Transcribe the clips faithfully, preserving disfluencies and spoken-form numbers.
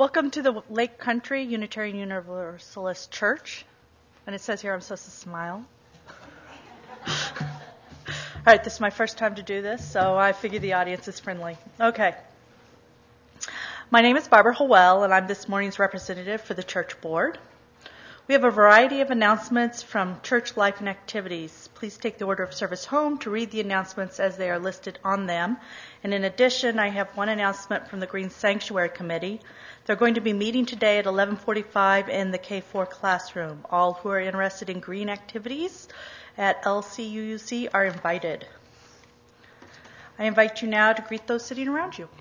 Welcome to the Lake Country Unitarian Universalist Church. And it says here I'm supposed to smile. All right, this is my first time to do this, so I figure the audience is friendly. Okay. My name is Barbara Howell, and I'm this morning's representative for the church board. We have a variety of announcements from church life and activities. Please take the order of service home to read the announcements as they are listed on them. And in addition, I have one announcement from the Green Sanctuary Committee. They're going to be meeting today at eleven forty-five in the K four classroom. All who are interested in green activities at L C U U C are invited. I invite you now to greet those sitting around you.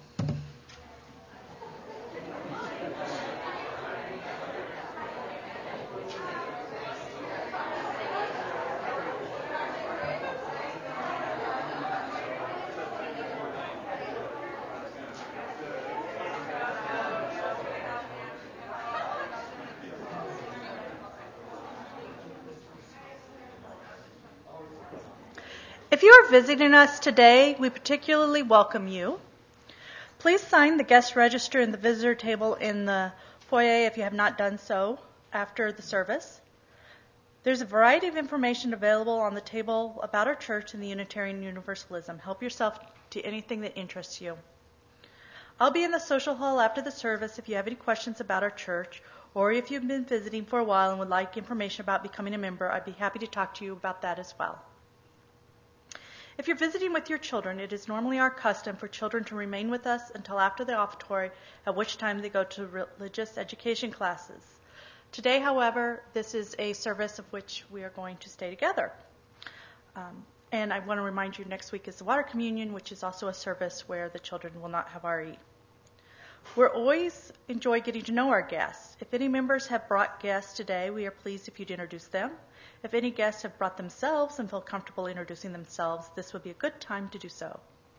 If you are visiting us today, we particularly welcome you. Please sign the guest register in the visitor table in the foyer if you have not done so after the service. There's a variety of information available on the table about our church and the Unitarian Universalism. Help yourself to anything that interests you. I'll be in the social hall after the service if you have any questions about our church, or if you've been visiting for a while and would like information about becoming a member, I'd be happy to talk to you about that as well. If you're visiting with your children, it is normally our custom for children to remain with us until after the offertory, at which time they go to religious education classes. Today, however, this is a service of which we are going to stay together. Um, and I want to remind you, next week is the Water Communion, which is also a service where the children will not have R E. We're always enjoy getting to know our guests. If any members have brought guests today, we are pleased if you'd introduce them. If any guests have brought themselves and feel comfortable introducing themselves, this would be a good time to do so.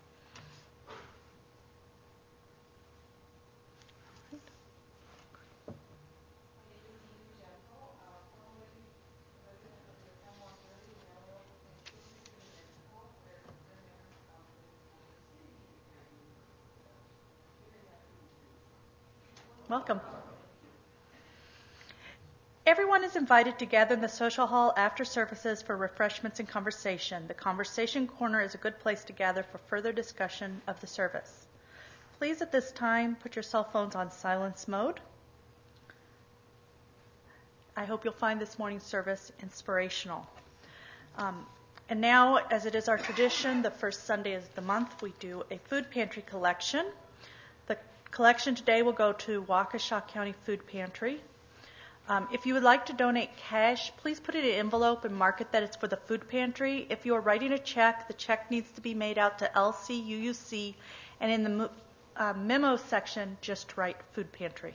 Welcome. Everyone is invited to gather in the social hall after services for refreshments and conversation. The conversation corner is a good place to gather for further discussion of the service. Please at this time put your cell phones on silence mode. I hope you'll find this morning's service inspirational. Um, and now, as it is our tradition, the first Sunday of the month, we do a food pantry collection. The collection today will go to Waukesha County Food Pantry. Um, if you would like to donate cash, please put it in an envelope and mark it that it's for the food pantry. If you are writing a check, the check needs to be made out to L C U U C, and in the uh, memo section, just write food pantry.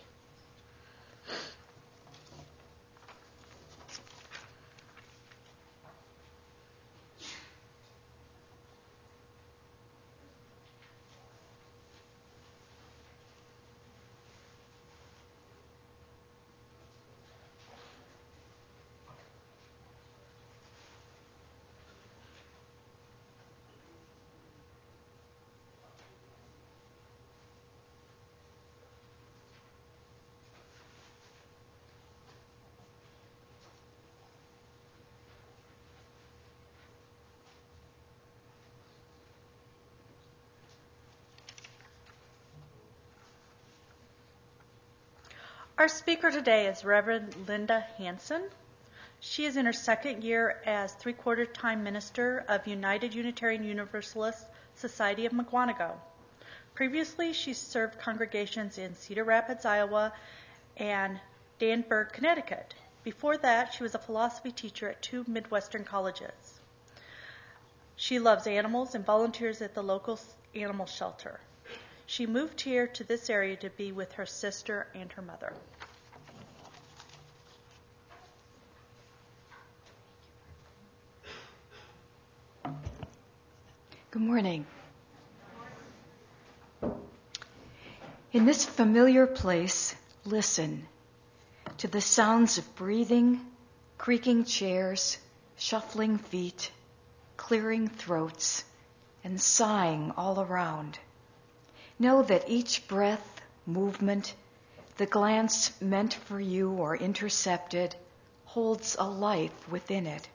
Our speaker today is Reverend Linda Hansen. She is in her second year as three-quarter time minister of United Unitarian Universalist Society of Mukwonago. Previously, she served congregations in Cedar Rapids, Iowa, and Danburg, Connecticut. Before that, she was a philosophy teacher at two Midwestern colleges. She loves animals and volunteers at the local animal shelter. She moved here to this area to be with her sister and her mother. Good morning. In this familiar place, listen to the sounds of breathing, creaking chairs, shuffling feet, clearing throats, and sighing all around. Know that each breath, movement, the glance meant for you or intercepted holds a life within it.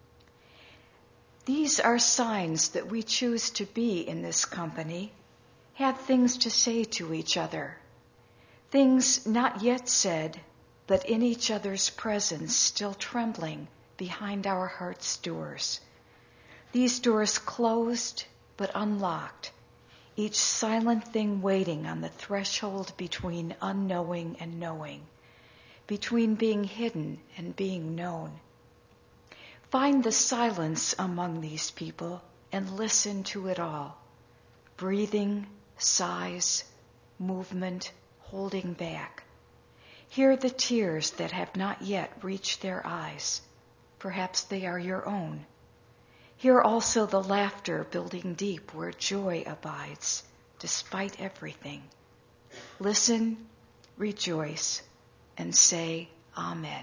These are signs that we choose to be in this company, have things to say to each other, things not yet said, but in each other's presence still trembling behind our heart's doors. These doors closed but unlocked, each silent thing waiting on the threshold between unknowing and knowing, between being hidden and being known. Find the silence among these people and listen to it all. Breathing, sighs, movement, holding back. Hear the tears that have not yet reached their eyes. Perhaps they are your own. Hear also the laughter building deep where joy abides, despite everything. Listen, rejoice, and say Amen.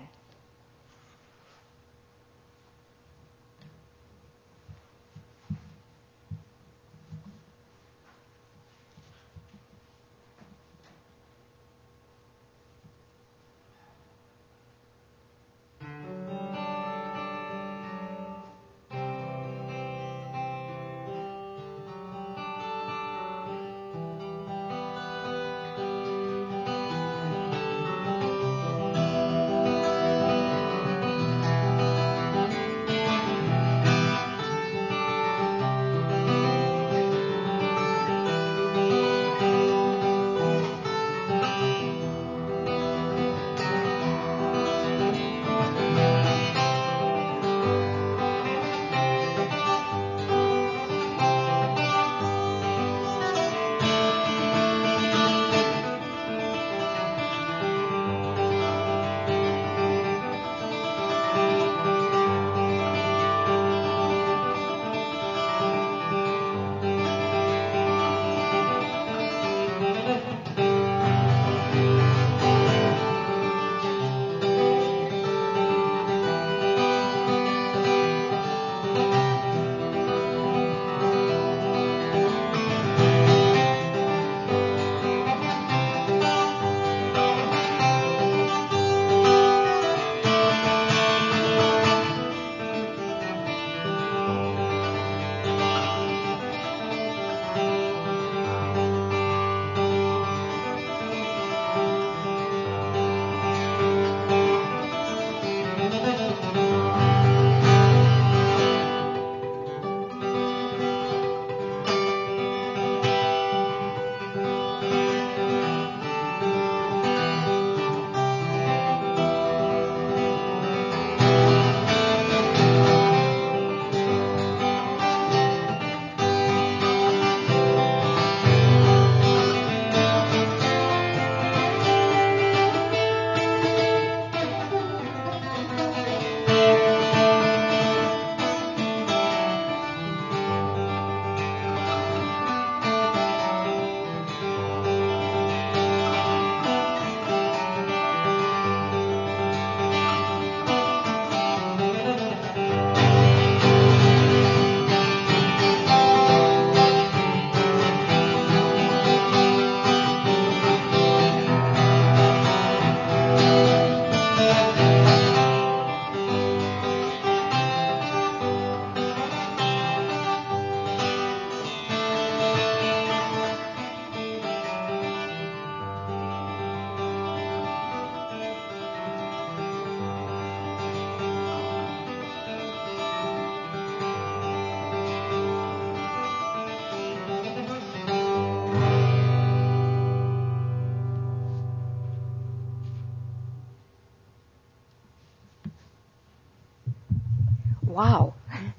Wow.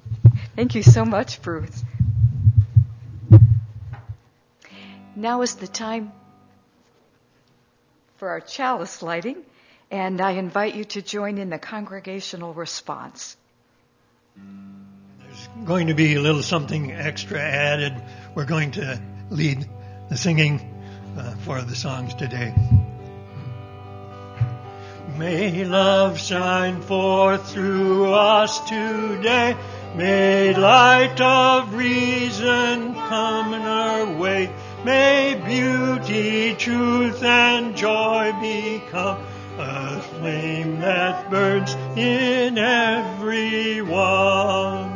Thank you so much, Bruce. Now is the time for our chalice lighting, and I invite you to join in the congregational response. There's going to be a little something extra added. We're going to lead the singing uh, for the songs today. May love shine forth through us today. May light of reason come in our way. May beauty, truth, and joy become a flame that burns in every one.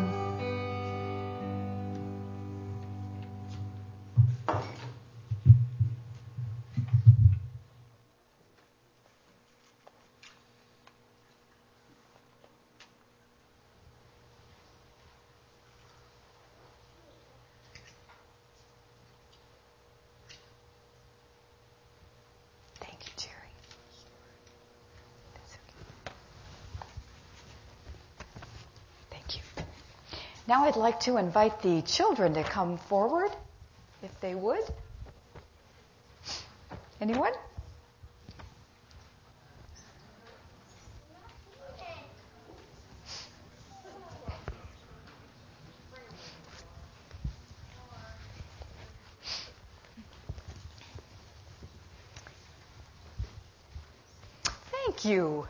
Now I'd like to invite the children to come forward, if they would. Anyone? Thank you.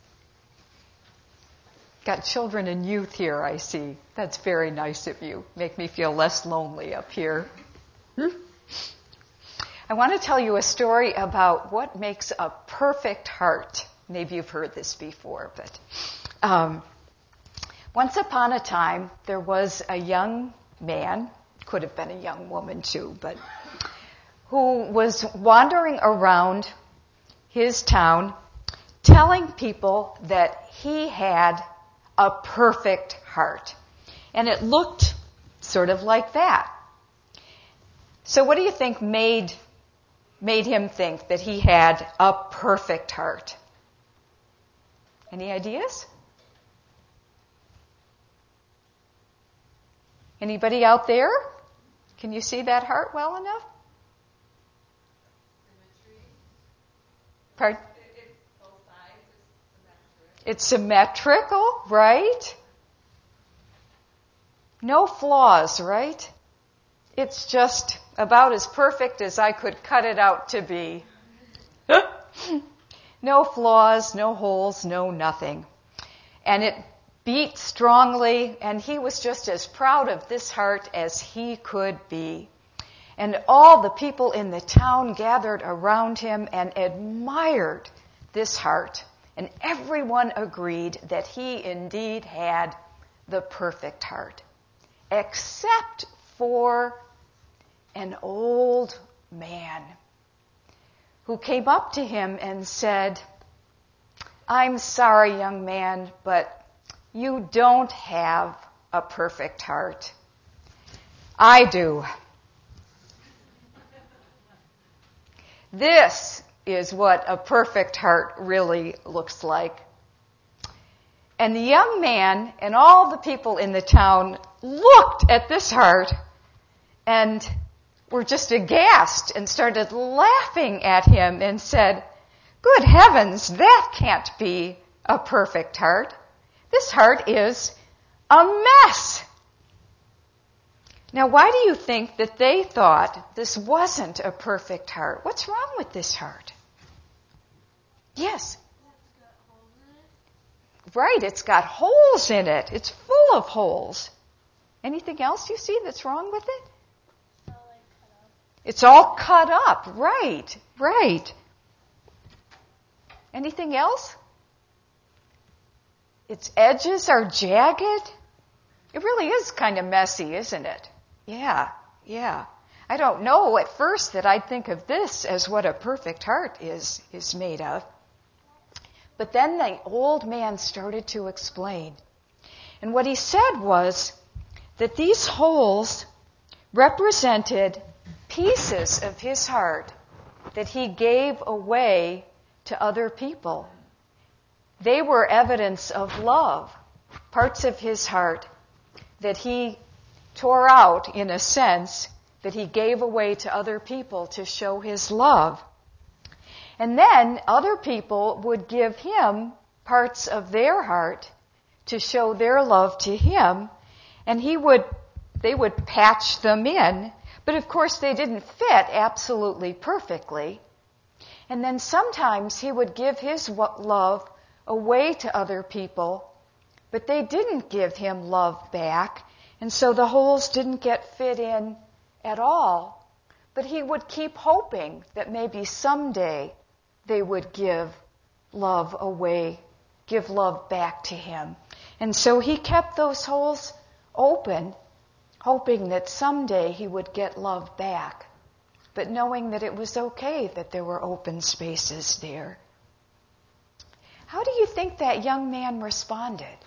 Got children and youth here, I see. That's very nice of you. Make me feel less lonely up here. Hmm? I want to tell you a story about what makes a perfect heart. Maybe you've heard this before, but um, once upon a time, there was a young man, could have been a young woman too, but who was wandering around his town telling people that he had a perfect heart. And it looked sort of like that. So what do you think made, made him think that he had a perfect heart? Any ideas? Anybody out there? Can you see that heart well enough? Symmetry. Pardon? It's symmetrical, right? No flaws, right? It's just about as perfect as I could cut it out to be. No flaws, no holes, no nothing. And it beat strongly, and he was just as proud of this heart as he could be. And all the people in the town gathered around him and admired this heart. And everyone agreed that he indeed had the perfect heart, except for an old man who came up to him and said, "I'm sorry, young man, but you don't have a perfect heart. I do. This is what a perfect heart really looks like." And the young man and all the people in the town looked at this heart and were just aghast and started laughing at him and said, "Good heavens, that can't be a perfect heart. This heart is a mess." Now, why do you think that they thought this wasn't a perfect heart? What's wrong with this heart? Yes. It's got holes in it. Right, it's got holes in it. It's full of holes. Anything else you see that's wrong with it? It's all like cut up. It's all cut up. Right, right. Anything else? Its edges are jagged. It really is kind of messy, isn't it? Yeah, yeah. I don't know at first that I'd think of this as what a perfect heart is, is made of. But then the old man started to explain. And what he said was that these holes represented pieces of his heart that he gave away to other people. They were evidence of love, parts of his heart that he tore out, in a sense, that he gave away to other people to show his love. And then other people would give him parts of their heart to show their love to him, and he would, they would patch them in, but of course they didn't fit absolutely perfectly. And then sometimes he would give his love away to other people, but they didn't give him love back, and so the holes didn't get fit in at all. But he would keep hoping that maybe someday they would give love away, give love back to him. And so he kept those holes open, hoping that someday he would get love back, but knowing that it was okay that there were open spaces there. How do you think that young man responded?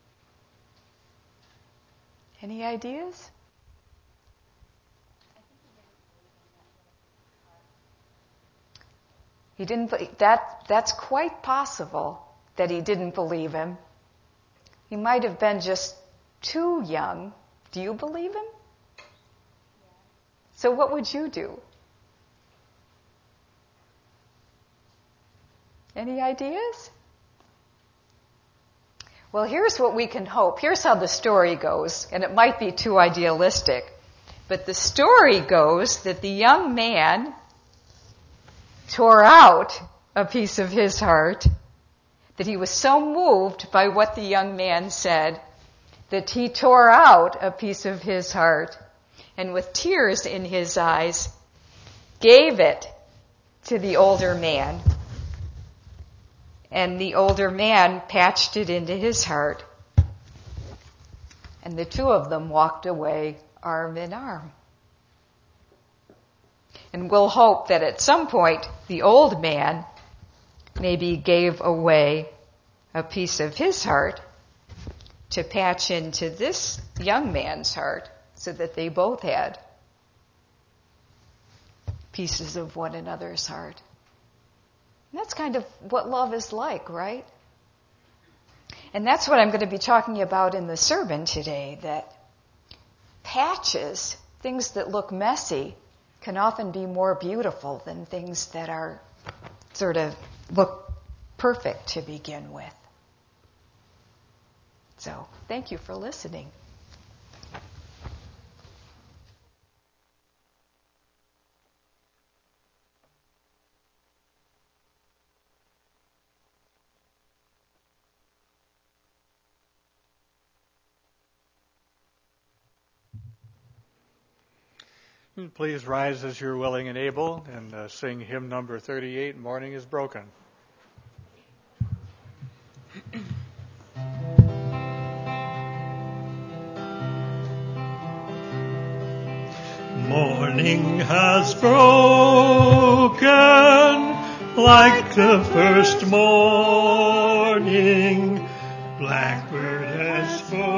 Any ideas? He didn't. That that's quite possible that he didn't believe him. He might have been just too young. Do you believe him? Yeah. So what would you do? Any ideas? Well, here's what we can hope. Here's how the story goes, and it might be too idealistic. But the story goes that the young man tore out a piece of his heart, that he was so moved by what the young man said that he tore out a piece of his heart and with tears in his eyes gave it to the older man. And the older man patched it into his heart. And the two of them walked away arm in arm. And we'll hope that at some point the old man maybe gave away a piece of his heart to patch into this young man's heart so that they both had pieces of one another's heart. And that's kind of what love is like, right? And that's what I'm going to be talking about in the sermon today, that patches, things that look messy, can often be more beautiful than things that are sort of look perfect to begin with. So, thank you for listening. Please rise as you're willing and able and uh, sing hymn number thirty-eight, Morning is Broken. Morning has broken like the first morning. Blackbird has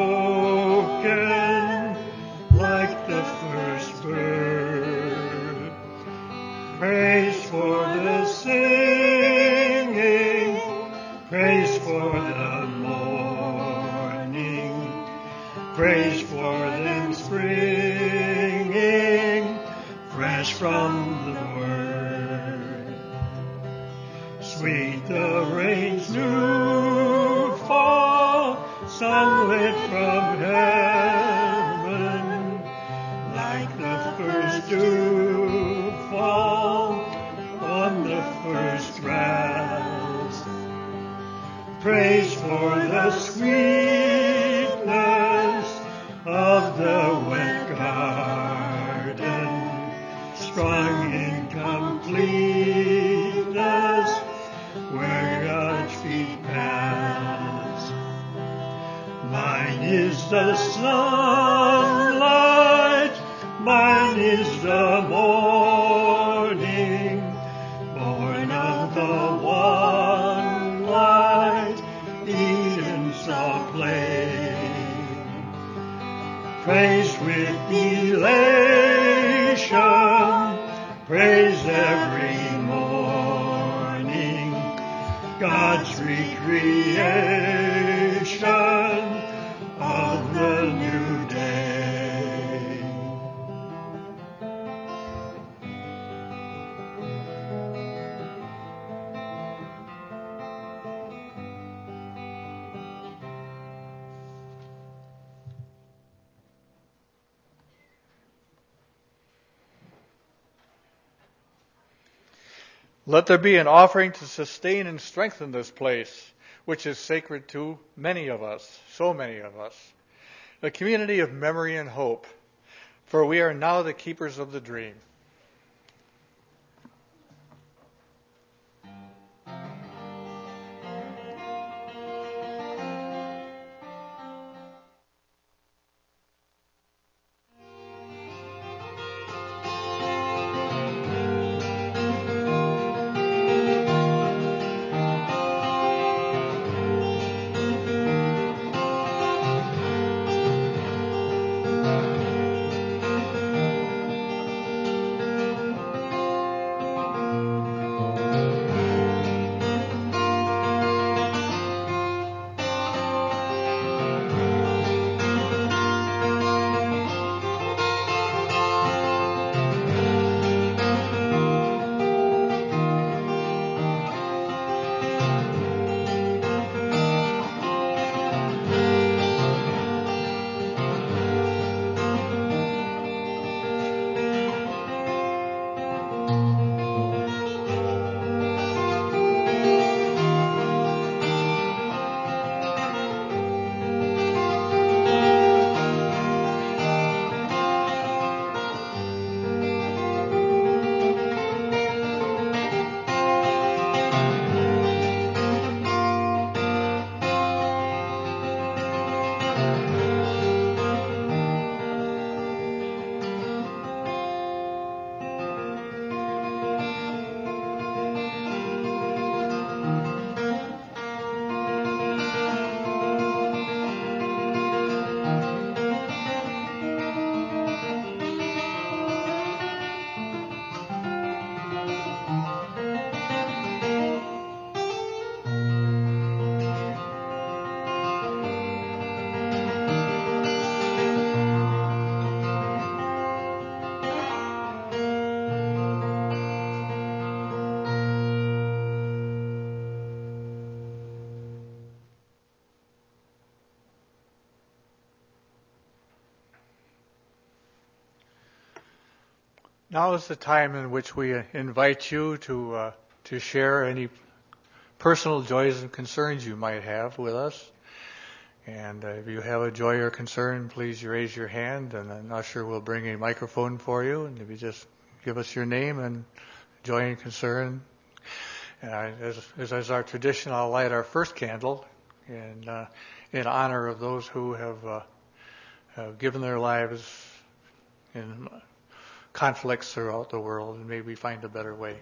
spoken like the first bird. Praise for the singing, praise for the morning, praise for them springing fresh from the word. Sweet the rain's new fall, sunlit from heaven, like the first dew fall on the first grass. Praise for the sweetness of the wet garden, strong in completeness where God's feet pass. Mine is the sunlight, mine is the morning, born of the one light Eden saw plain. Praise with elation, praise every morning, God's recreation of the new day. Let there be an offering to sustain and strengthen this place, which is sacred to many of us, so many of us, a community of memory and hope, for we are now the keepers of the dream. Now is the time in which we invite you to uh, to share any personal joys and concerns you might have with us. And uh, if you have a joy or concern, please raise your hand, and an usher will bring a microphone for you. And if you just give us your name and joy and concern. And I, as, as is our tradition, I'll light our first candle in, uh, in honor of those who have, uh, have given their lives in conflicts throughout the world, and may we find a better way.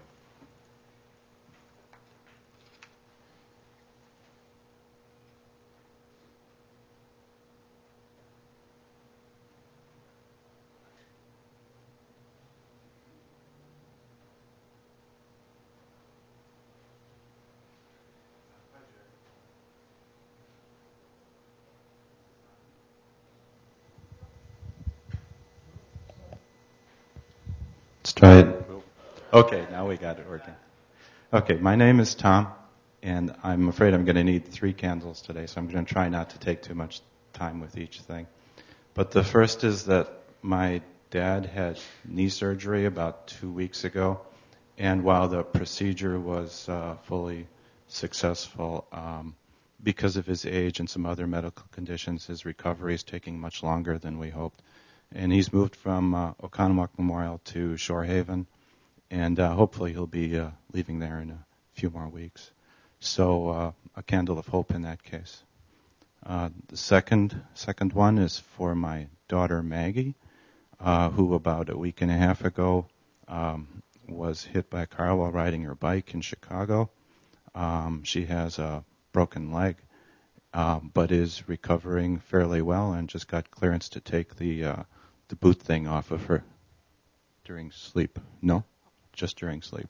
Try it. Okay, now we got it working. Okay, my name is Tom, and I'm afraid I'm going to need three candles today, so I'm going to try not to take too much time with each thing. But the first is that my dad had knee surgery about two weeks ago, and while the procedure was uh, fully successful, um, because of his age and some other medical conditions, his recovery is taking much longer than we hoped. And he's moved from uh, Oconomowoc Memorial to Shore Haven, and uh, hopefully he'll be uh, leaving there in a few more weeks. So uh, a candle of hope in that case. Uh, the second second one is for my daughter Maggie, uh, who about a week and a half ago um, was hit by a car while riding her bike in Chicago. Um, she has a broken leg, uh, but is recovering fairly well and just got clearance to take the uh, the boot thing off of her during sleep. No, just during sleep.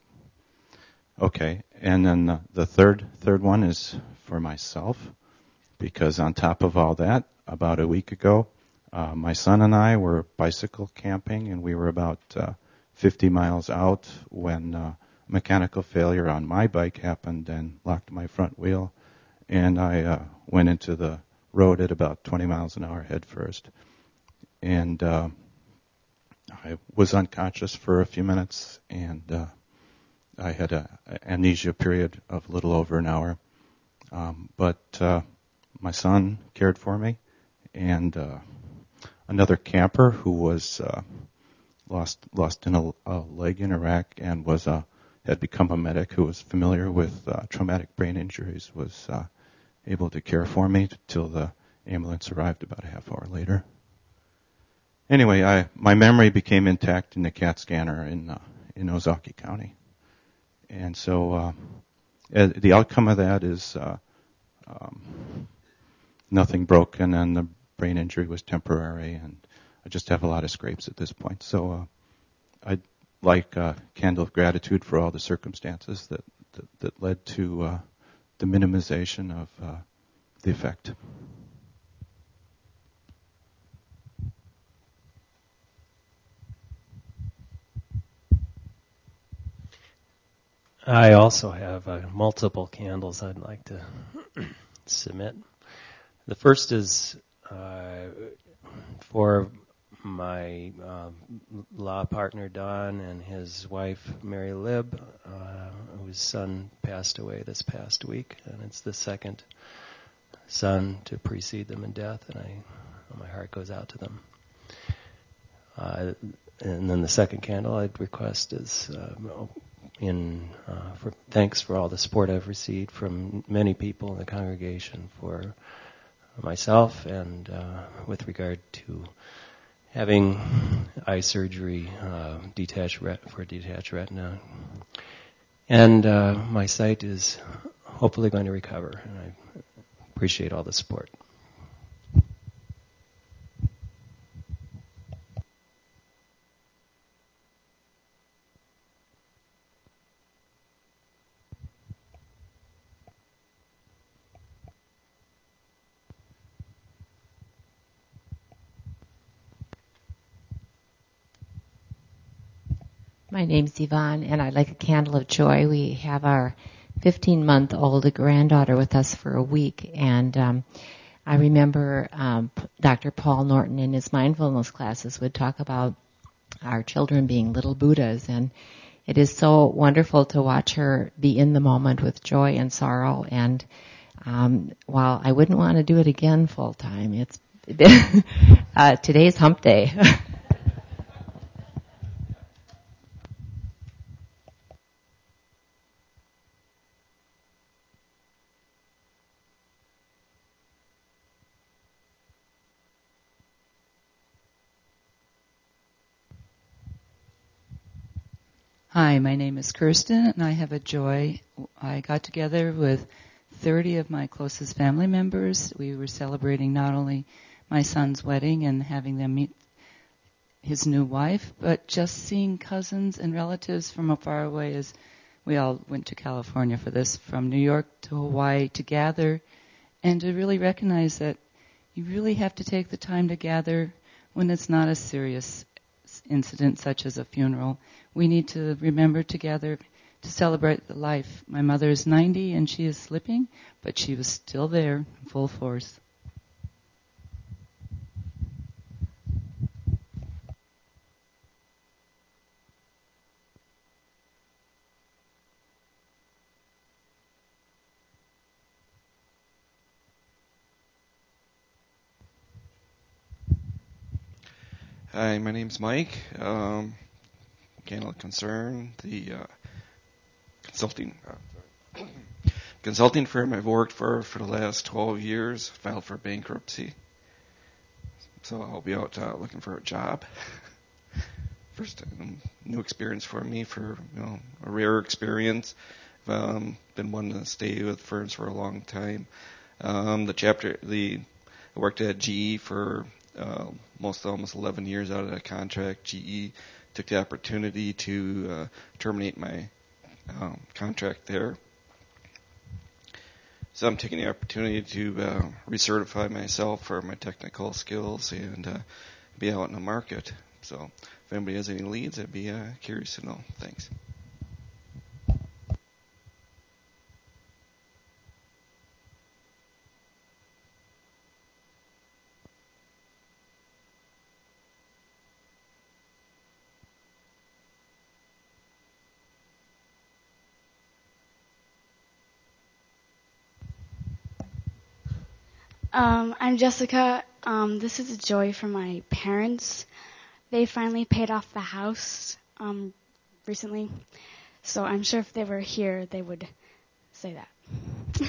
Okay, and then the, the third third one is for myself, because on top of all that, about a week ago, uh, my son and I were bicycle camping, and we were about uh, fifty miles out when uh, mechanical failure on my bike happened and locked my front wheel, and I uh, went into the road at about twenty miles an hour head first. And uh, I was unconscious for a few minutes, and uh, I had an amnesia period of a little over an hour. Um, but uh, my son cared for me, and uh, another camper who was uh, lost lost in a, a leg in Iraq and was uh, had become a medic who was familiar with uh, traumatic brain injuries was uh, able to care for me till the ambulance arrived about a half hour later. Anyway, I, my memory became intact in the CAT scanner in uh, in Ozaukee County, and so uh, the outcome of that is uh, um, nothing broken, and the brain injury was temporary, and I just have a lot of scrapes at this point. So uh, I'd like a candle of gratitude for all the circumstances that that, that led to uh, the minimization of uh, the effect. I also have uh, multiple candles I'd like to submit. The first is uh, for my uh, law partner Don and his wife Mary Lib, uh, whose son passed away this past week, and it's the second son to precede them in death, and I, my heart goes out to them. Uh, and then the second candle I'd request is uh, in uh, for thanks for all the support I've received from many people in the congregation for myself and uh, with regard to having eye surgery, uh, detached ret- for detached retina. And uh, my sight is hopefully going to recover, and I appreciate all the support. My name's Yvonne, and I'd like a candle of joy. We have our fifteen-month-old granddaughter with us for a week, and um, I remember um, Doctor Paul Norton in his mindfulness classes would talk about our children being little Buddhas. And it is so wonderful to watch her be in the moment with joy and sorrow. And um, while I wouldn't want to do it again full time, it's uh, today's hump day. Hi, my name is Kirsten, and I have a joy. I got together with thirty of my closest family members. We were celebrating not only my son's wedding and having them meet his new wife, but just seeing cousins and relatives from afar away. As we all went to California for this, from New York to Hawaii, to gather and to really recognize that you really have to take the time to gather when it's not a serious incident such as a funeral. We need to remember together to celebrate the life. My mother is ninety and she is slipping, but she was still there in full force. Hi, my name's Mike. Um, Candle of Concern, the uh, consulting uh, consulting firm I've worked for for the last twelve years, filed for bankruptcy. So I'll be out uh, looking for a job. First um, new experience for me, for you know a rare experience. I've um, been wanting to stay with firms for a long time. Um, the chapter, the I worked at G E for uh, most almost eleven years out of that contract. G E took the opportunity to uh, terminate my um, contract there. So I'm taking the opportunity to uh, recertify myself for my technical skills and uh, be out in the market. So if anybody has any leads, I'd be uh, curious to know. Thanks. Um, I'm Jessica. Um, this is a joy for my parents. They finally paid off the house um, recently, so I'm sure if they were here, they would say that.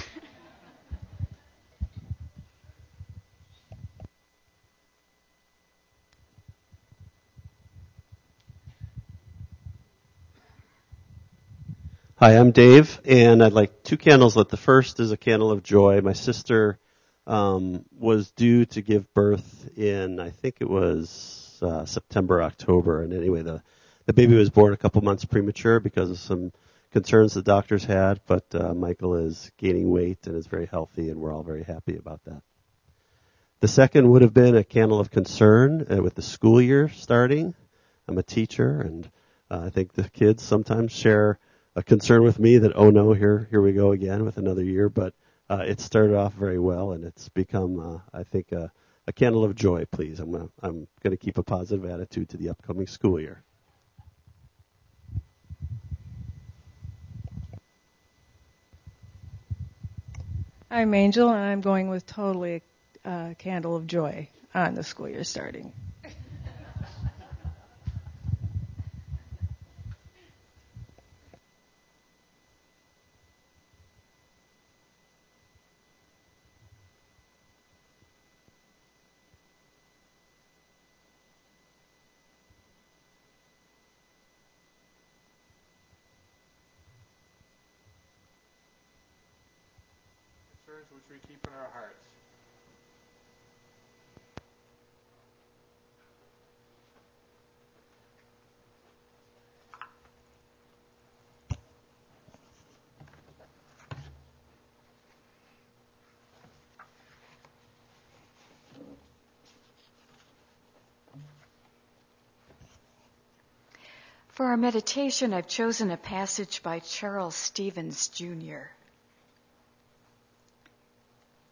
Hi, I'm Dave, and I'd like two candles lit. The first is a candle of joy. My sister um, was due to give birth in, I think it was uh, September, October, and anyway, the, the baby was born a couple months premature because of some concerns the doctors had, but uh, Michael is gaining weight and is very healthy, and we're all very happy about that. The second would have been a candle of concern uh, with the school year starting. I'm a teacher, and uh, I think the kids sometimes share a concern with me that, oh no, here here we go again with another year. But uh, it started off very well, and it's become, uh, I think, a, a candle of joy, please. I'm gonna, I'm going to keep a positive attitude to the upcoming school year. I'm Angel, and I'm going with totally a uh, candle of joy on the school year starting. Concerns which we keep in our hearts. For our meditation, I've chosen a passage by Charles Stevens, Junior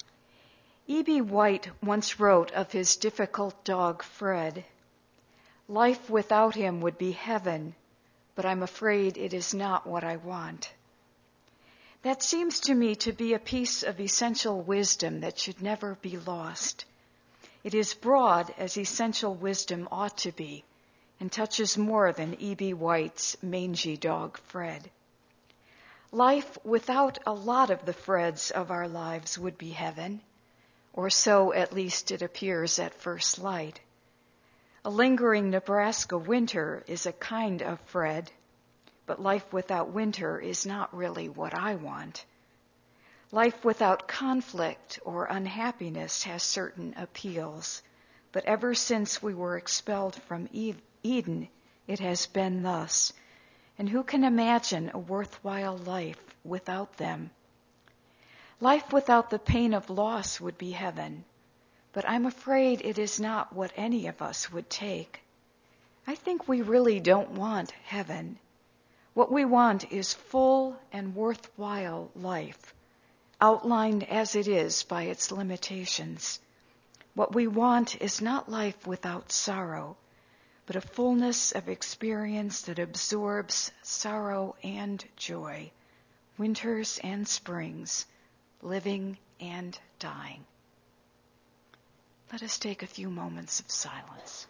E B. White once wrote of his difficult dog, Fred, Life without him would be heaven, but I'm afraid it is not what I want. That seems to me to be a piece of essential wisdom that should never be lost. It is broad as essential wisdom ought to be, and touches more than E B. White's mangy dog Fred. Life without a lot of the Freds of our lives would be heaven, or so at least it appears at first light. A lingering Nebraska winter is a kind of Fred, but life without winter is not really what I want. Life without conflict or unhappiness has certain appeals, but ever since we were expelled from Eden, it has been thus. And who can imagine a worthwhile life without them? Life without the pain of loss would be heaven, but I'm afraid it is not what any of us would take. I think we really don't want heaven. What we want is full and worthwhile life, outlined as it is by its limitations. What we want is not life without sorrow, but a fullness of experience that absorbs sorrow and joy, winters and springs, living and dying. Let us take a few moments of silence.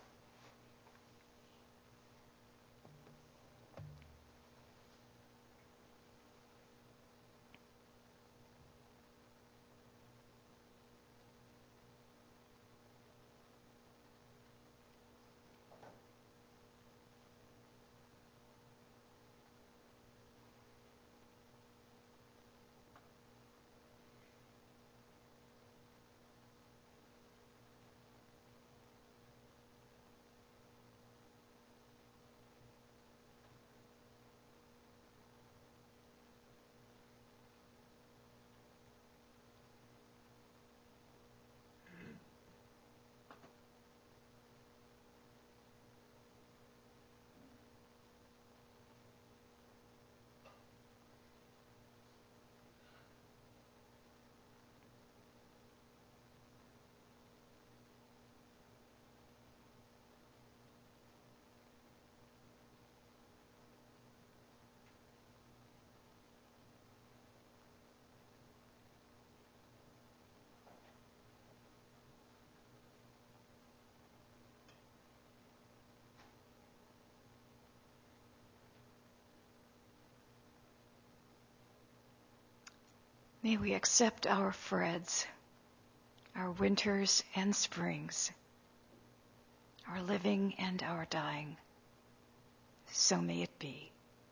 May we accept our Freds, our winters and springs, our living and our dying. So may it be.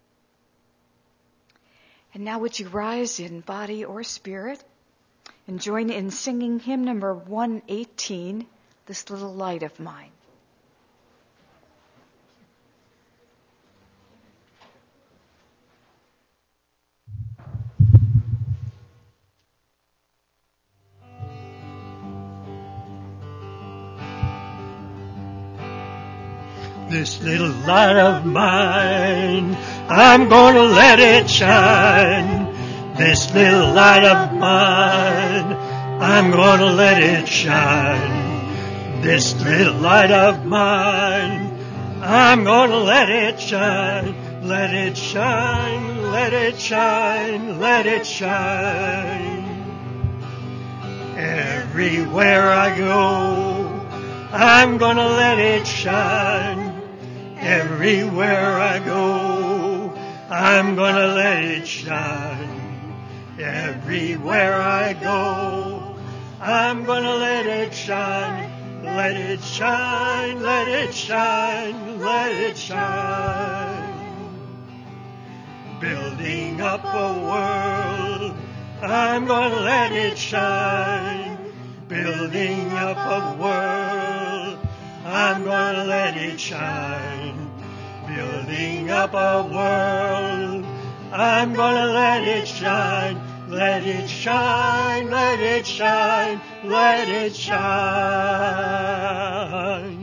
And now would you rise in body or spirit and join in singing hymn number one eighteen, This Little Light of Mine. This little light of mine, I'm gonna let it shine. This little light of mine, I'm gonna let it shine. This little light of mine, I'm gonna let it shine. Let it shine, let it shine, let it shine. Everywhere I go, I'm gonna let it shine. Everywhere I go, I'm gonna let it shine. Everywhere I go, I'm gonna let it shine. Let it shine, let it shine, let it shine. Building up a world, I'm gonna let it shine. Building up a world, I'm gonna let it shine. Building up a world, I'm gonna let it shine. Let it shine, let it shine, let it shine.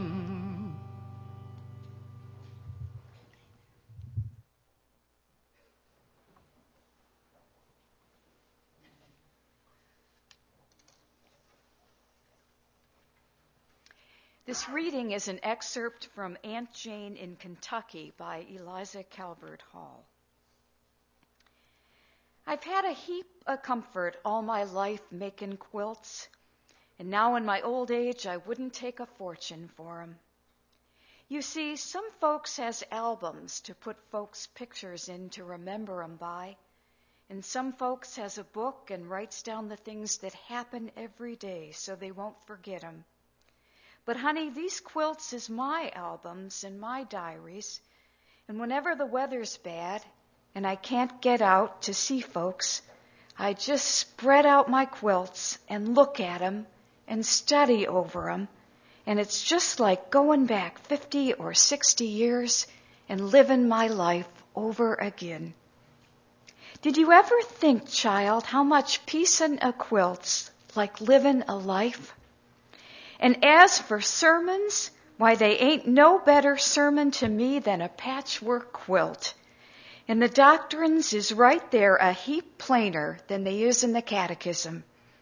This reading is an excerpt from Aunt Jane in Kentucky by Eliza Calvert Hall. I've had a heap of comfort all my life making quilts, and now in my old age I wouldn't take a fortune for 'em. You see, some folks has albums to put folks' pictures in to remember 'em by, and some folks has a book and writes down the things that happen every day so they won't forget 'em. But honey, these quilts is my albums and my diaries, and whenever the weather's bad and I can't get out to see folks, I just spread out my quilts and look at 'em and study over 'em, and it's just like going back fifty or sixty years and living my life over again. Did you ever think, child, how much piecing a quilt's like living a life? And as for sermons, why, they ain't no better sermon to me than a patchwork quilt. And the doctrines is right there a heap plainer than they is in the catechism.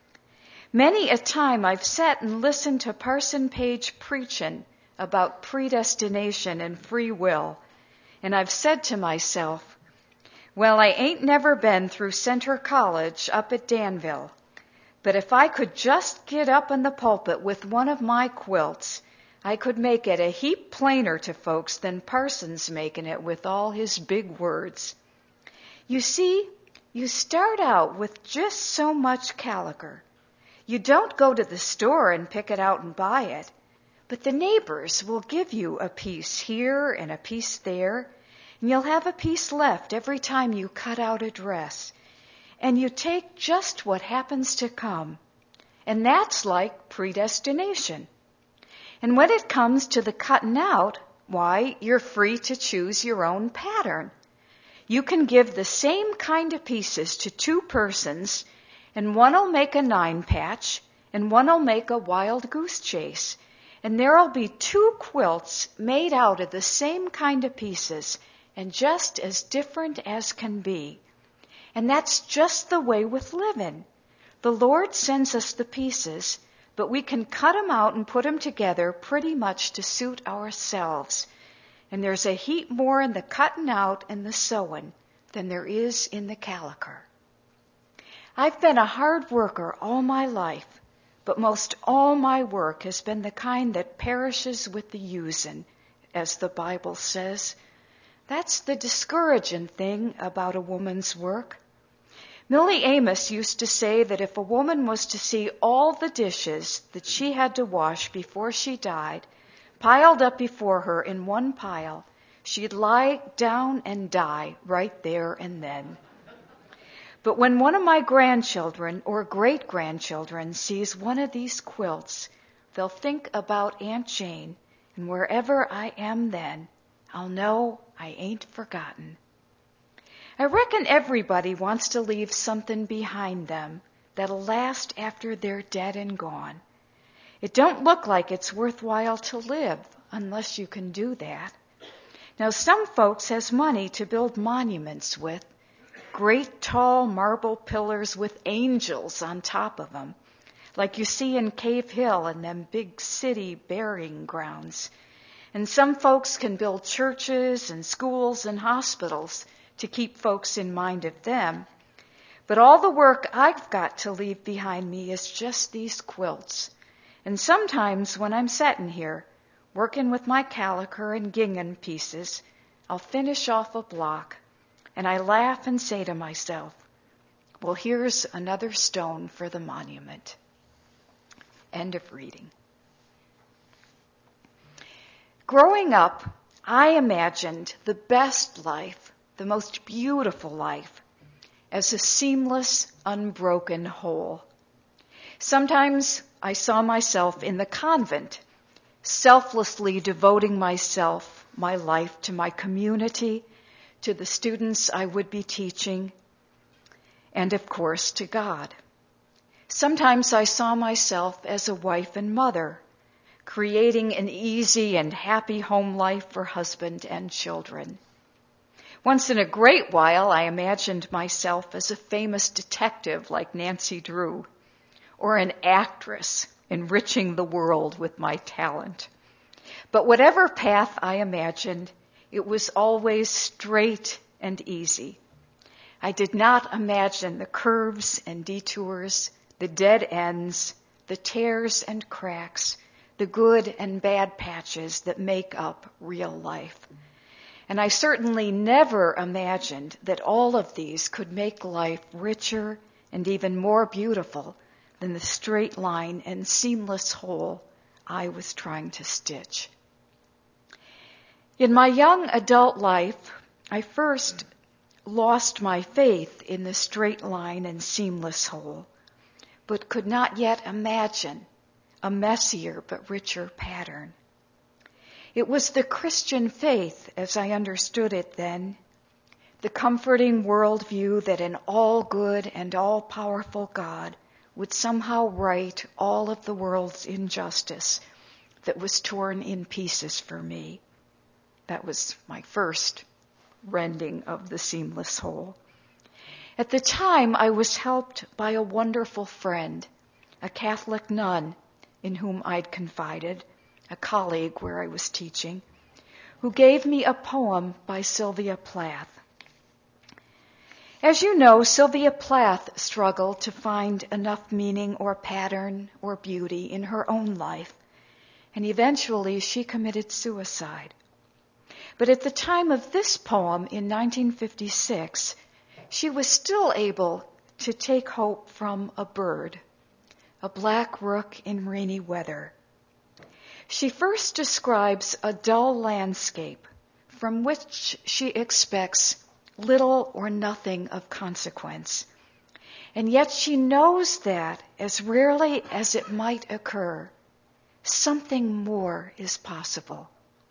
Many a time I've sat and listened to Parson Page preachin' about predestination and free will, and I've said to myself, well, I ain't never been through Center College up at Danville, but if I could just get up in the pulpit with one of my quilts, I could make it a heap plainer to folks than Parson's making it with all his big words. You see, you start out with just so much caliker. You don't go to the store and pick it out and buy it, but the neighbors will give you a piece here and a piece there, and you'll have a piece left every time you cut out a dress. And you take just what happens to come. And that's like predestination. And when it comes to the cutting out, why, you're free to choose your own pattern. You can give the same kind of pieces to two persons, and one'll make a nine patch, and one'll make a wild goose chase. And there'll be two quilts made out of the same kind of pieces, and just as different as can be. And that's just the way with living. The Lord sends us the pieces, but we can cut 'em out and put 'em together pretty much to suit ourselves. And there's a heap more in the cutting out and the sewing than there is in the caliker. I've been a hard worker all my life, but most all my work has been the kind that perishes with the using, as the Bible says. That's the discouraging thing about a woman's work. Millie Amos used to say that if a woman was to see all the dishes that she had to wash before she died, piled up before her in one pile, she'd lie down and die right there and then. But when one of my grandchildren or great-grandchildren sees one of these quilts, they'll think about Aunt Jane, and wherever I am then, I'll know I ain't forgotten. I reckon everybody wants to leave something behind them that'll last after they're dead and gone. It don't look like it's worthwhile to live unless you can do that. Now, some folks has money to build monuments with, great tall marble pillars with angels on top of them, like you see in Cave Hill and them big city burying grounds. And some folks can build churches and schools and hospitals to keep folks in mind of them. But all the work I've got to leave behind me is just these quilts. And sometimes when I'm sitting here, working with my caliker and gingham pieces, I'll finish off a block, and I laugh and say to myself, well, here's another stone for the monument. End of reading. Growing up, I imagined the best life, the most beautiful life, as a seamless, unbroken whole. Sometimes I saw myself in the convent, selflessly devoting myself, my life to my community, to the students I would be teaching, and of course to God. Sometimes I saw myself as a wife and mother, creating an easy and happy home life for husband and children. Once in a great while, I imagined myself as a famous detective like Nancy Drew, or an actress enriching the world with my talent. But whatever path I imagined, it was always straight and easy. I did not imagine the curves and detours, the dead ends, the tears and cracks, the good and bad patches that make up real life. And I certainly never imagined that all of these could make life richer and even more beautiful than the straight line and seamless whole I was trying to stitch. In my young adult life, I first lost my faith in the straight line and seamless whole, but could not yet imagine a messier but richer pattern. It was the Christian faith, as I understood it then, the comforting worldview that an all-good and all-powerful God would somehow right all of the world's injustice that was torn in pieces for me. That was my first rending of the seamless whole. At the time, I was helped by a wonderful friend, a Catholic nun in whom I'd confided, a colleague where I was teaching, who gave me a poem by Sylvia Plath. As you know, Sylvia Plath struggled to find enough meaning or pattern or beauty in her own life, and eventually she committed suicide. But at the time of this poem in nineteen fifty-six, she was still able to take hope from a bird, a black rook in rainy weather. She first describes a dull landscape from which she expects little or nothing of consequence. And yet she knows that, as rarely as it might occur, something more is possible.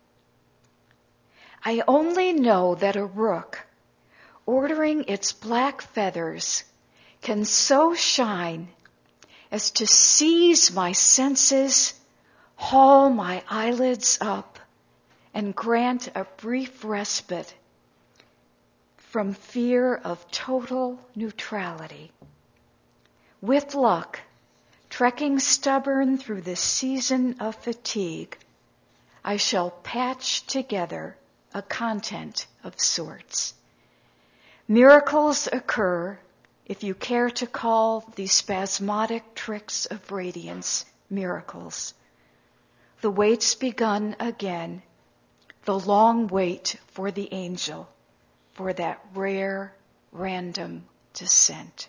I only know that a rook, ordering its black feathers, can so shine as to seize my senses, haul my eyelids up, and grant a brief respite from fear of total neutrality. With luck, trekking stubborn through the season of fatigue, I shall patch together a content of sorts. Miracles occur if you care to call these spasmodic tricks of radiance miracles. The wait's begun again, the long wait for the angel, for that rare, random descent.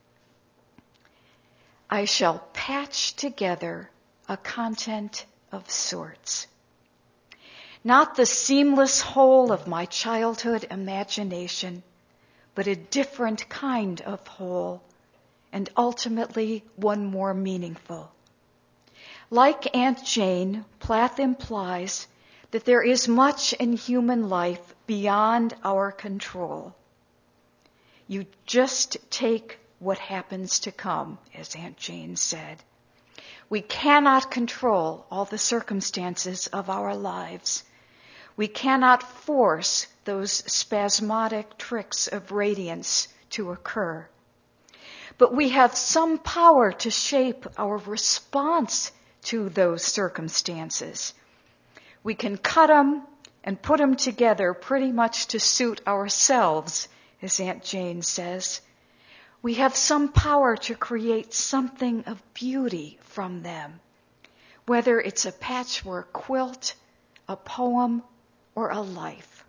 I shall patch together a content of sorts. Not the seamless whole of my childhood imagination, but a different kind of whole, and ultimately one more meaningful. Like Aunt Jane, Plath implies that there is much in human life beyond our control. You just take what happens to come, as Aunt Jane said. We cannot control all the circumstances of our lives. We cannot force those spasmodic tricks of radiance to occur. But we have some power to shape our response to those circumstances. We can cut them and put them together pretty much to suit ourselves, as Aunt Jane says. We have some power to create something of beauty from them, whether it's a patchwork quilt, a poem, or a life.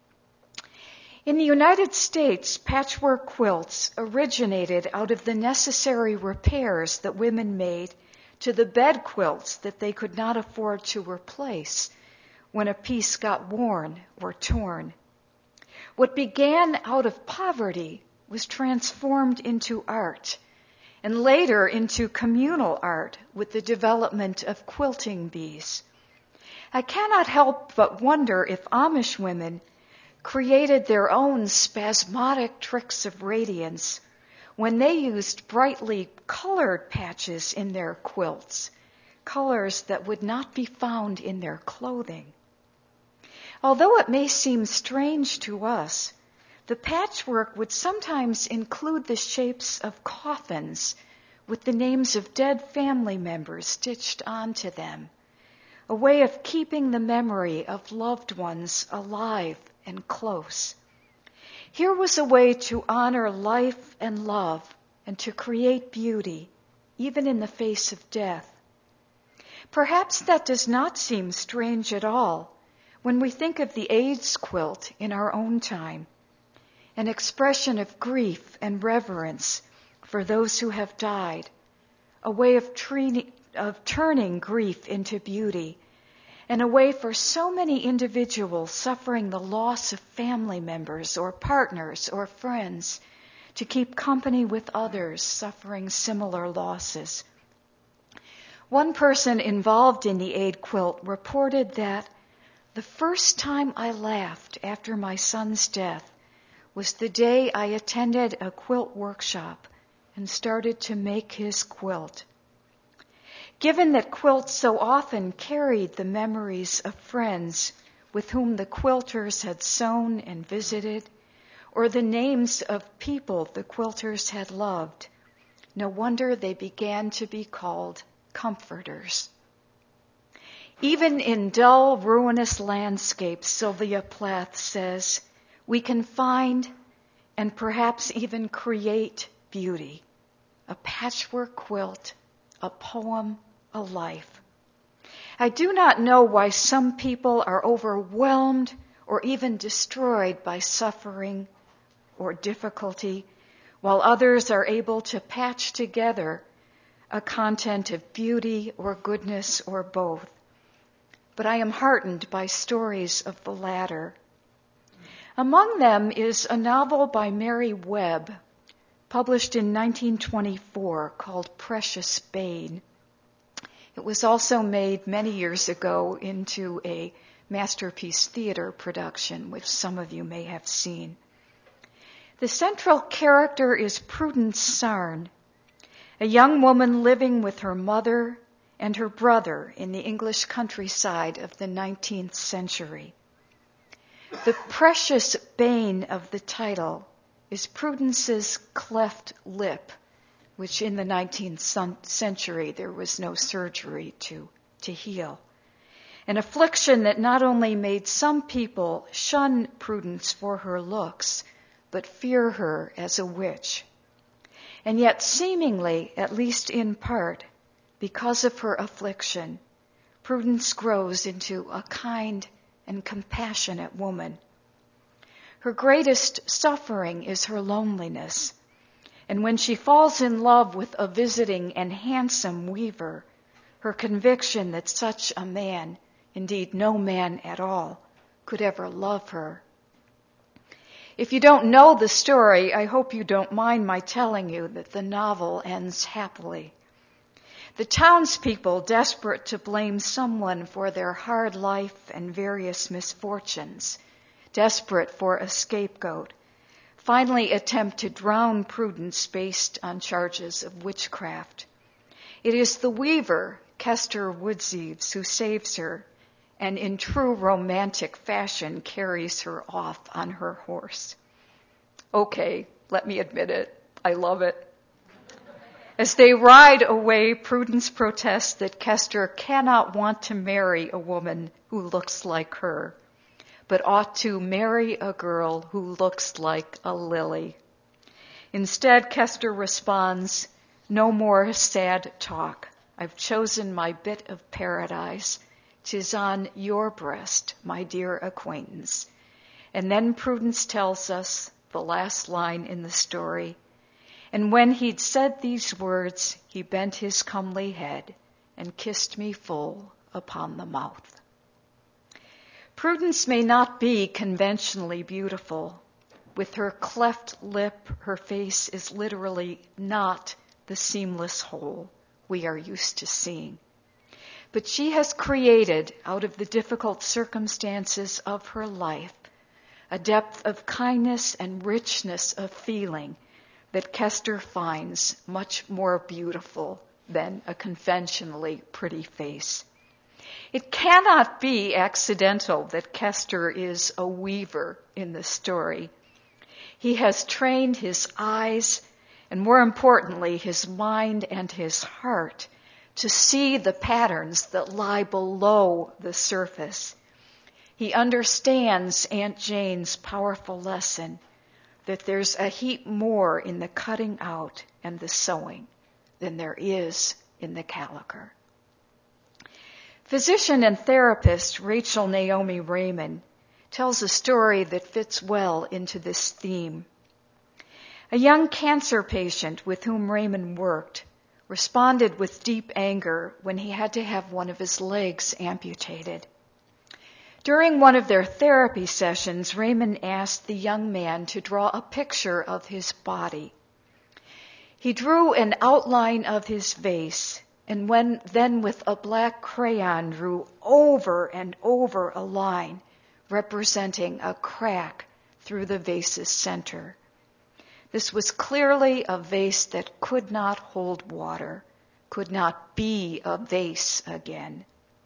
In the United States, patchwork quilts originated out of the necessary repairs that women made to the bed quilts that they could not afford to replace when a piece got worn or torn. What began out of poverty was transformed into art, and later into communal art with the development of quilting bees. I cannot help but wonder if Amish women created their own spasmodic tricks of radiance when they used brightly colored patches in their quilts, colors that would not be found in their clothing. Although it may seem strange to us, the patchwork would sometimes include the shapes of coffins with the names of dead family members stitched onto them, a way of keeping the memory of loved ones alive and close. Here was a way to honor life and love and to create beauty, even in the face of death. Perhaps that does not seem strange at all when we think of the AIDS quilt in our own time, an expression of grief and reverence for those who have died, a way of, tre- of turning grief into beauty, and a way for so many individuals suffering the loss of family members or partners or friends to keep company with others suffering similar losses. One person involved in the AIDS quilt reported that the first time I laughed after my son's death was the day I attended a quilt workshop and started to make his quilt. Given that quilts so often carried the memories of friends with whom the quilters had sewn and visited, or the names of people the quilters had loved, no wonder they began to be called comforters. Even in dull, ruinous landscapes, Sylvia Plath says, we can find and perhaps even create beauty. A patchwork quilt, a poem, a life. I do not know why some people are overwhelmed or even destroyed by suffering or difficulty, while others are able to patch together a content of beauty or goodness or both. But I am heartened by stories of the latter. Among them is a novel by Mary Webb, published in nineteen twenty-four, called Precious Babe. It was also made many years ago into a Masterpiece Theater production, which some of you may have seen. The central character is Prudence Sarn, a young woman living with her mother and her brother in the English countryside of the nineteenth century. The precious bane of the title is Prudence's cleft lip, which in the nineteenth century there was no surgery to, to heal. An affliction that not only made some people shun Prudence for her looks, but fear her as a witch. And yet seemingly, at least in part, because of her affliction, Prudence grows into a kind and compassionate woman. Her greatest suffering is her loneliness. And when she falls in love with a visiting and handsome weaver, her conviction that such a man, indeed no man at all, could ever love her. If you don't know the story, I hope you don't mind my telling you that the novel ends happily. The townspeople, desperate to blame someone for their hard life and various misfortunes, desperate for a scapegoat, finally attempt to drown Prudence based on charges of witchcraft. It is the weaver, Kester Woodseaves, who saves her, and in true romantic fashion carries her off on her horse. Okay, let me admit it, I love it. As they ride away, Prudence protests that Kester cannot want to marry a woman who looks like her, but ought to marry a girl who looks like a lily. Instead, Kester responds, "No more sad talk. I've chosen my bit of paradise. 'Tis on your breast, my dear acquaintance." And then Prudence tells us the last line in the story. And when he'd said these words, he bent his comely head and kissed me full upon the mouth. Prudence may not be conventionally beautiful. With her cleft lip, her face is literally not the seamless whole we are used to seeing. But she has created, out of the difficult circumstances of her life, a depth of kindness and richness of feeling that Kester finds much more beautiful than a conventionally pretty face. It cannot be accidental that Kester is a weaver in the story. He has trained his eyes, and more importantly, his mind and his heart, to see the patterns that lie below the surface. He understands Aunt Jane's powerful lesson that there's a heap more in the cutting out and the sewing than there is in the caliker. Physician and therapist Rachel Naomi Raymond tells a story that fits well into this theme. A young cancer patient with whom Raymond worked responded with deep anger when he had to have one of his legs amputated. During one of their therapy sessions, Raymond asked the young man to draw a picture of his body. He drew an outline of his vase, and when, then with a black crayon drew over and over a line representing a crack through the vase's center. This was clearly a vase that could not hold water, could not be a vase again.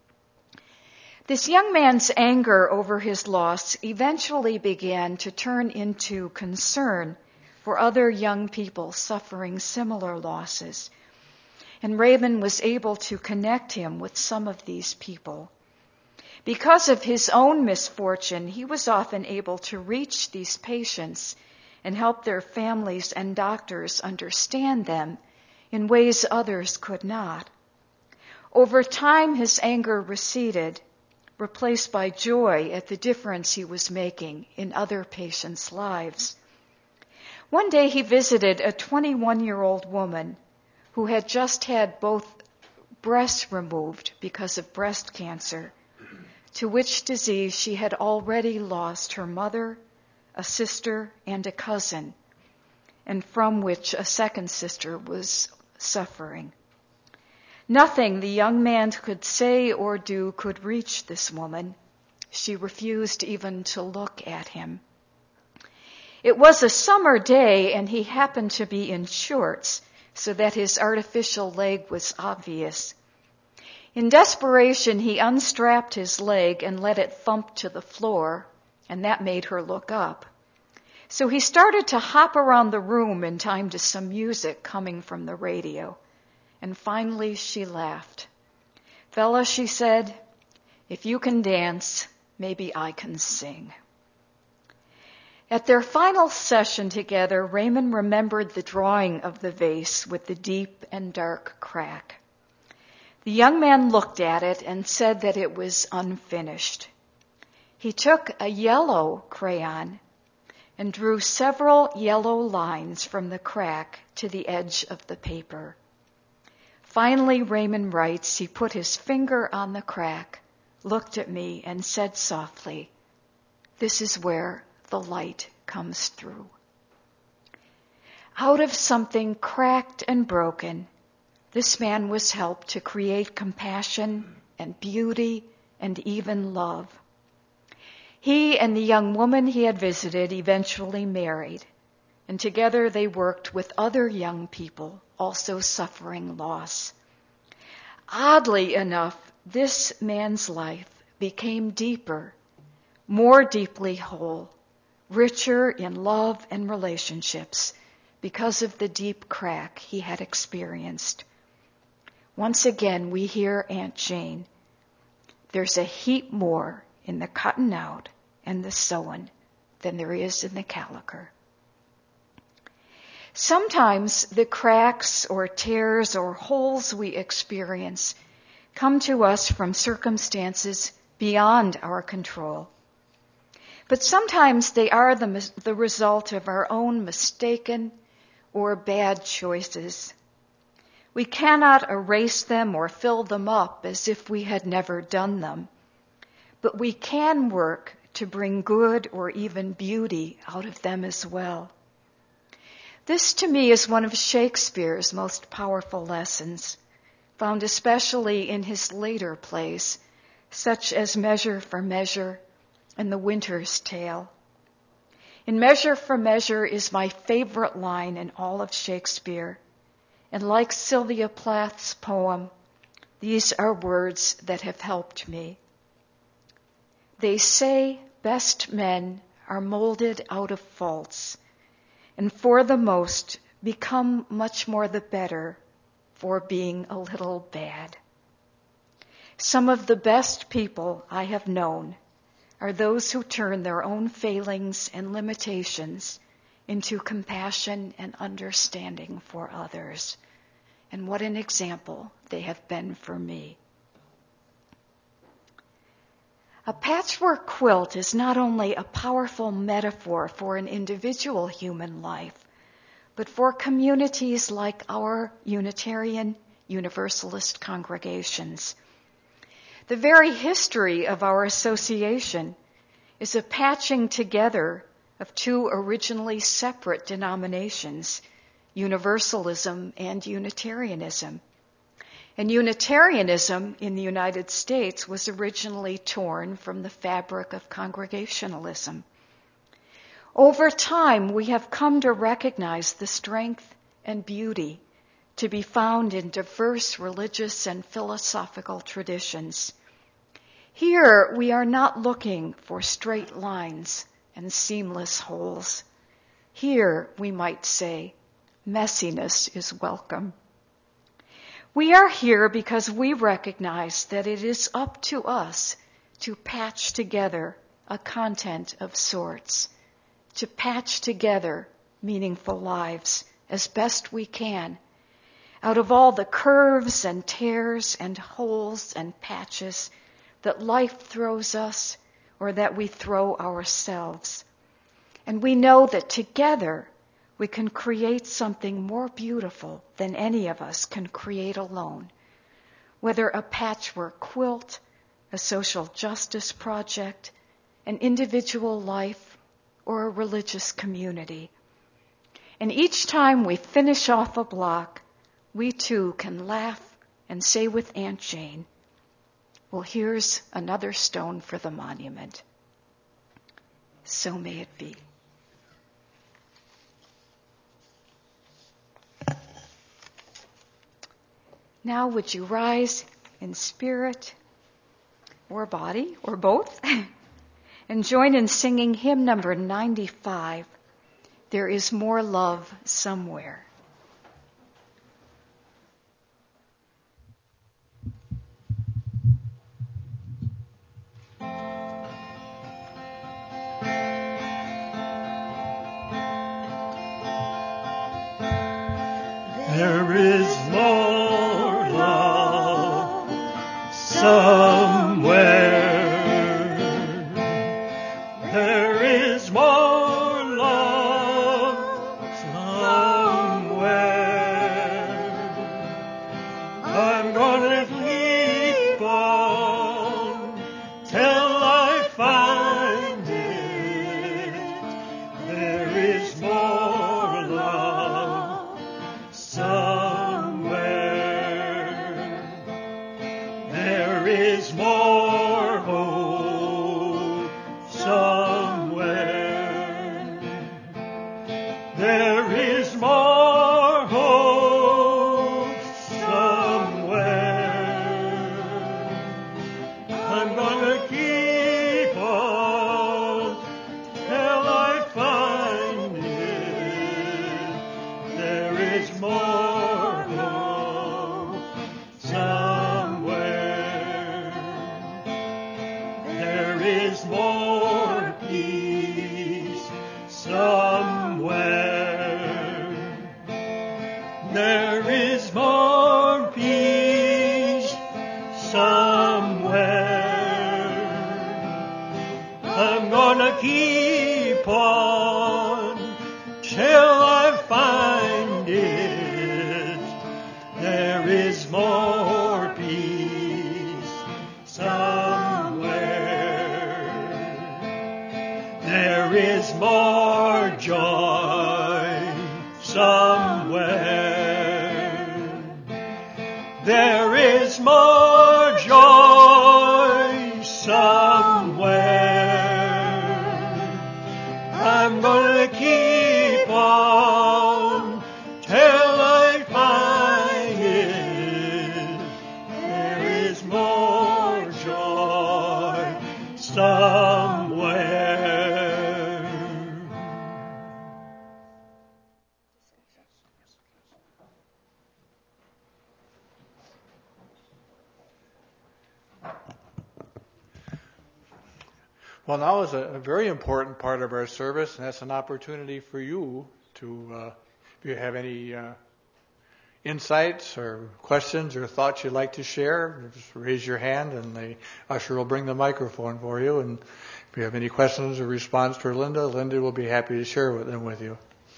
This young man's anger over his loss eventually began to turn into concern for other young people suffering similar losses. And Raymond was able to connect him with some of these people. Because of his own misfortune, he was often able to reach these patients and help their families and doctors understand them in ways others could not. Over time, his anger receded, replaced by joy at the difference he was making in other patients' lives. One day he visited a twenty-one-year-old woman who had just had both breasts removed because of breast cancer, to which disease she had already lost her mother, a sister, and a cousin, and from which a second sister was suffering. Nothing the young man could say or do could reach this woman. She refused even to look at him. It was a summer day, and he happened to be in shorts, so that his artificial leg was obvious. In desperation, he unstrapped his leg and let it thump to the floor, and that made her look up. So he started to hop around the room in time to some music coming from the radio. And finally she laughed. "Fella," she said, "if you can dance, maybe I can sing." At their final session together, Raymond remembered the drawing of the vase with the deep and dark crack. The young man looked at it and said that it was unfinished. He took a yellow crayon and drew several yellow lines from the crack to the edge of the paper. Finally, Raymond writes, he put his finger on the crack, looked at me, and said softly, "This is where the light comes through." Out of something cracked and broken, this man was helped to create compassion and beauty and even love. He and the young woman he had visited eventually married, and together they worked with other young people also suffering loss. Oddly enough, this man's life became deeper, more deeply whole, richer in love and relationships because of the deep crack he had experienced. Once again, we hear Aunt Jane. There's a heap more in the cutting out and the sewing than there is in the caliker. Sometimes the cracks or tears or holes we experience come to us from circumstances beyond our control. But sometimes they are the, the result of our own mistaken or bad choices. We cannot erase them or fill them up as if we had never done them, but we can work to bring good or even beauty out of them as well. This, to me, is one of Shakespeare's most powerful lessons, found especially in his later plays, such as Measure for Measure and The Winter's Tale. In Measure for Measure is my favorite line in all of Shakespeare, and like Sylvia Plath's poem, these are words that have helped me. They say best men are molded out of faults, and for the most become much more the better for being a little bad. Some of the best people I have known are those who turn their own failings and limitations into compassion and understanding for others. And what an example they have been for me. A patchwork quilt is not only a powerful metaphor for an individual human life, but for communities like our Unitarian Universalist congregations. The very history of our association is a patching together of two originally separate denominations, Universalism and Unitarianism. And Unitarianism in the United States was originally torn from the fabric of Congregationalism. Over time, we have come to recognize the strength and beauty to be found in diverse religious and philosophical traditions. Here, we are not looking for straight lines and seamless wholes. Here, we might say, messiness is welcome. We are here because we recognize that it is up to us to patch together a content of sorts, to patch together meaningful lives as best we can out of all the curves and tears and holes and patches that life throws us or that we throw ourselves. And we know that together we can create something more beautiful than any of us can create alone, whether a patchwork quilt, a social justice project, an individual life, or a religious community. And each time we finish off a block, we too can laugh and say with Aunt Jane, well, here's another stone for the monument. So may it be. Now would you rise in spirit or body or both and join in singing hymn number ninety-five, There Is More Love Somewhere. There is more love somewhere. There is more love somewhere. I'm gonna keep on till I find it. There is more love somewhere. There is more hope somewhere. There is more hope somewhere. I'm gonna keep on till I find it. There is more hope somewhere. There is more peace somewhere. There is more peace somewhere. I'm gonna keep on till I find it. There is more peace somewhere. There is more joy somewhere. There is more joy somewhere. I'm gonna keep on till I find it. There is more joy somewhere. Well, now is a, a very important part of our service, and that's an opportunity for you to, uh, if you have any uh, insights or questions or thoughts you'd like to share, just raise your hand, and the usher will bring the microphone for you. And if you have any questions or response for Linda, Linda will be happy to share with them with you.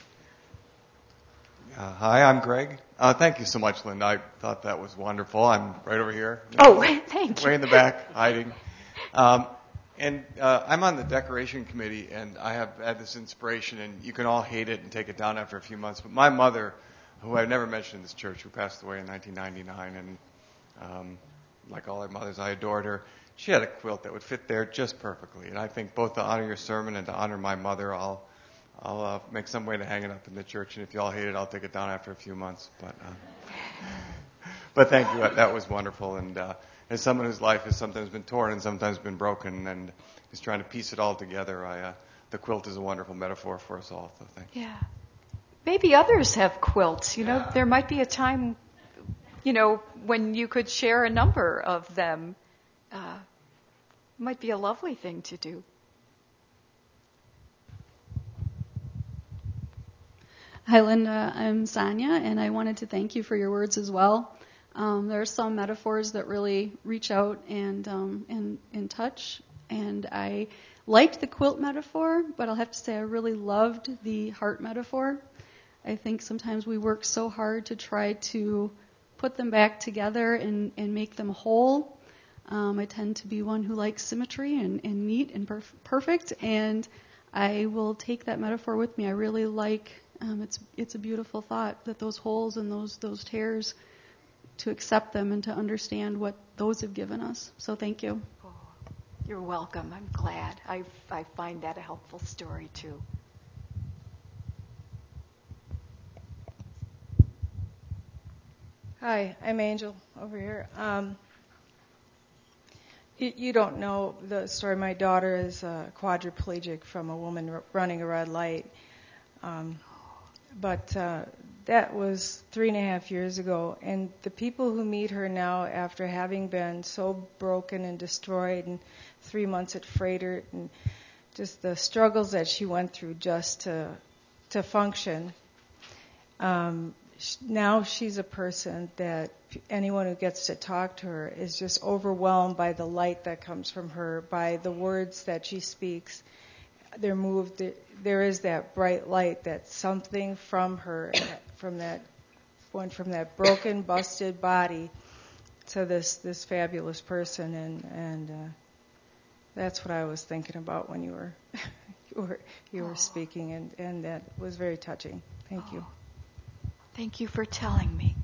Uh, hi, I'm Greg. Uh, thank you so much, Linda. I thought that was wonderful. I'm right over here. Oh, thank you. Way in the back, hiding. Um, and uh, I'm on the decoration committee, and I have had this inspiration, and you can all hate it and take it down after a few months, but my mother, who I've never mentioned in this church, who passed away in nineteen ninety-nine, and um, like all our mothers, I adored her. She had a quilt that would fit there just perfectly, and I think both to honor your sermon and to honor my mother, I'll I'll uh, make some way to hang it up in the church, and if you all hate it, I'll take it down after a few months. But uh, but thank you, that was wonderful. And uh, as someone whose life has sometimes been torn and sometimes been broken, and is trying to piece it all together, I, uh, the quilt is a wonderful metaphor for us all. So thank you. Yeah. Maybe others have quilts. You know, yeah. There might be a time, you know, when you could share a number of them. Uh, might be a lovely thing to do. Hi, Linda. I'm Sonia, and I wanted to thank you for your words as well. Um, there are some metaphors that really reach out and um, and, and touch, and I liked the quilt metaphor, but I'll have to say I really loved the heart metaphor. I think sometimes we work so hard to try to put them back together and, and make them whole. Um, I tend to be one who likes symmetry and, and neat and perf- perfect, and I will take that metaphor with me. I really like Um, it's it's a beautiful thought that those holes and those those tears, to accept them and to understand what those have given us. So thank you. Oh, you're welcome. I'm glad. I I find that a helpful story too. Hi, I'm Angel over here. Um, you, you don't know the story. My daughter is uh, quadriplegic from a woman r- running a red light. Um, But uh, that was three and a half years ago. And the people who meet her now, after having been so broken and destroyed, and three months at Freighter, and just the struggles that she went through just to to function, um, sh- now she's a person that anyone who gets to talk to her is just overwhelmed by the light that comes from her, by the words that she speaks. They're moved. There is that bright light, that something from her, from that one, from that broken, busted body, to this this fabulous person, and and uh, that's what I was thinking about when you were you were you were oh. speaking, and and that was very touching. Thank oh. you. Thank you for telling me.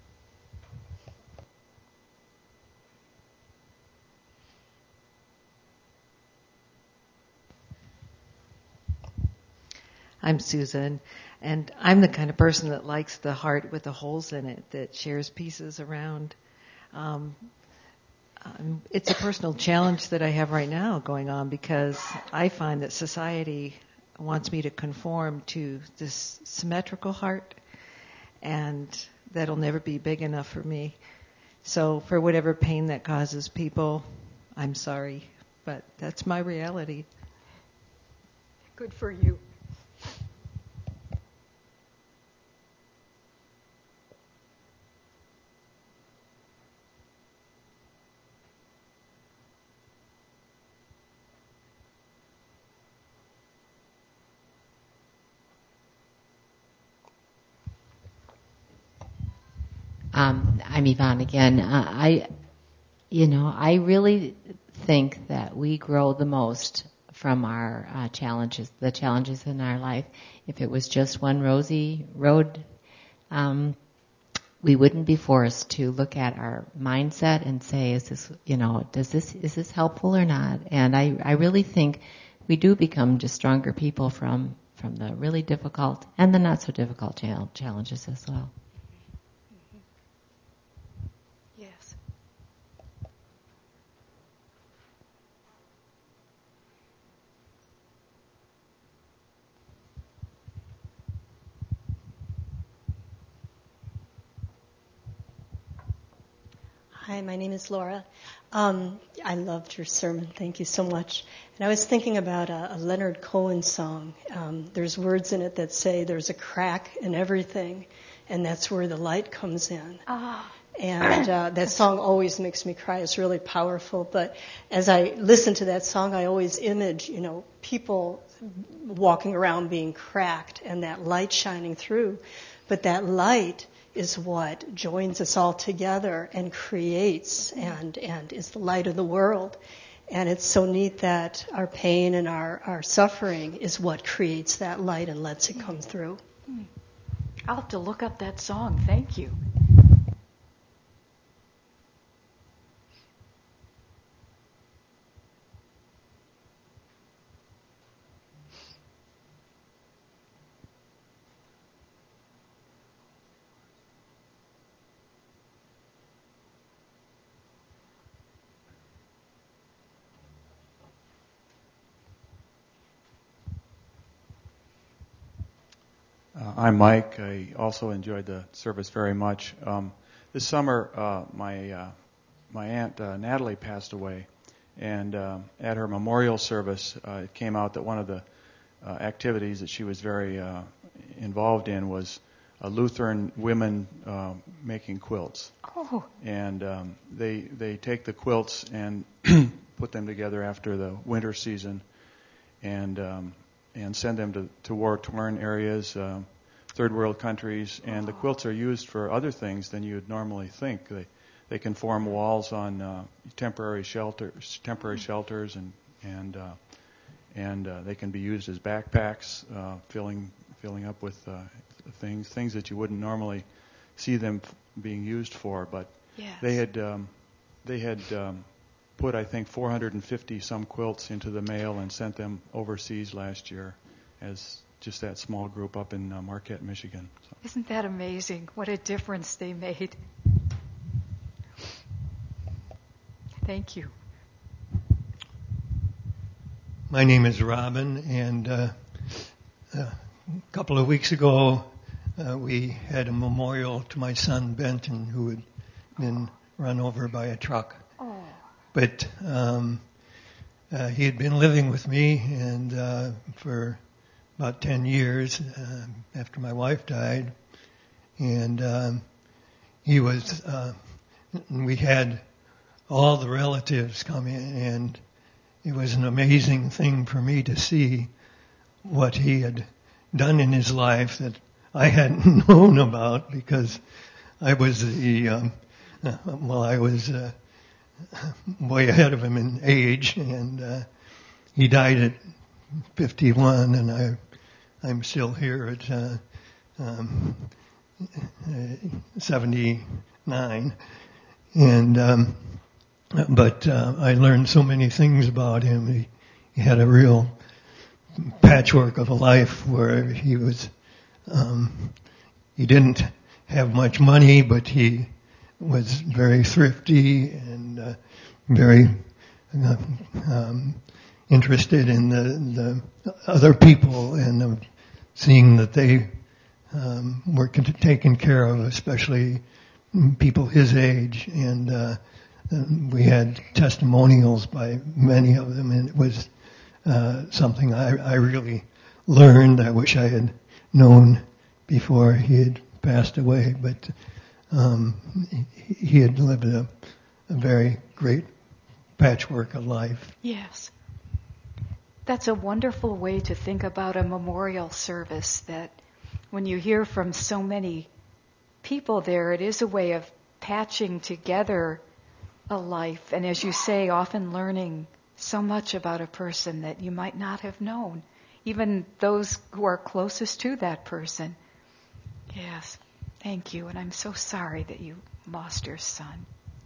I'm Susan, and I'm the kind of person that likes the heart with the holes in it, that shares pieces around. Um, um, it's a personal challenge that I have right now going on, because I find that society wants me to conform to this symmetrical heart, and that'll never be big enough for me. So for whatever pain that causes people, I'm sorry, but that's my reality. Good for you. Um, I'm Yvonne again. Uh, I, you know, I really think that we grow the most from our uh, challenges, the challenges in our life. If it was just one rosy road, um, we wouldn't be forced to look at our mindset and say, "Is this, you know, does this is this helpful or not?" And I, I really think we do become just stronger people from from the really difficult and the not so difficult challenges as well. Hi, my name is Laura. Um, I loved your sermon. Thank you so much. And I was thinking about a, a Leonard Cohen song. Um, there's words in it that say there's a crack in everything, and that's where the light comes in. Ah. And uh, that song always makes me cry. It's really powerful. But as I listen to that song, I always image, you know, people walking around being cracked and that light shining through. But that light is what joins us all together and creates and, and is the light of the world. And it's so neat that our pain and our, our suffering is what creates that light and lets it come through. I'll have to look up that song. Thank you. Uh, I'm Mike. I also enjoyed the service very much. Um, this summer, uh, my uh, my aunt uh, Natalie passed away, and uh, at her memorial service, uh, it came out that one of the uh, activities that she was very uh, involved in was uh, Lutheran women uh, making quilts. Oh. And um, they they take the quilts and put them together after the winter season, and um, and send them to, to war-torn areas, uh, third world countries, and the quilts are used for other things than you would normally think. They they can form walls on uh, temporary shelters, temporary shelters, and and uh, and uh, they can be used as backpacks, uh, filling filling up with uh, things things that you wouldn't normally see them f- being used for. But yes. they had um, they had. Um, put, I think, four hundred fifty some quilts into the mail and sent them overseas last year as just that small group up in uh, Marquette, Michigan. So. Isn't that amazing? What a difference they made. Thank you. My name is Robin, and uh, a couple of weeks ago uh, we had a memorial to my son Benton, who had been run over by a truck. Oh. But um, uh, he had been living with me and uh, for about ten years uh, after my wife died. And um, he was, uh, we had all the relatives come in, and it was an amazing thing for me to see what he had done in his life that I hadn't known about, because I was the, um, uh, well, I was uh, way ahead of him in age, and uh, he died at fifty-one, and I, I'm still here at uh, um, seventy-nine. And um, but uh, I learned so many things about him. He, he had a real patchwork of a life where he was, um, he didn't have much money, but he was very thrifty and uh, very uh, um, interested in the, the other people, and uh, seeing that they um, were taken care of, especially people his age. And uh, we had testimonials by many of them, and it was uh, something I, I really learned. I wish I had known before he had passed away, but Um, he had lived a, a very great patchwork of life. Yes. That's a wonderful way to think about a memorial service, that when you hear from so many people there, it is a way of patching together a life, and as you say, often learning so much about a person that you might not have known, even those who are closest to that person. Yes. Thank you, and I'm so sorry that you lost your son.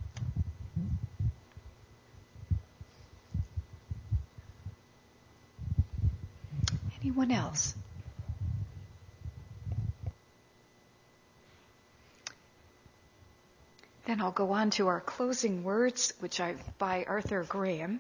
Anyone else? Then I'll go on to our closing words, which are by Arthur Graham.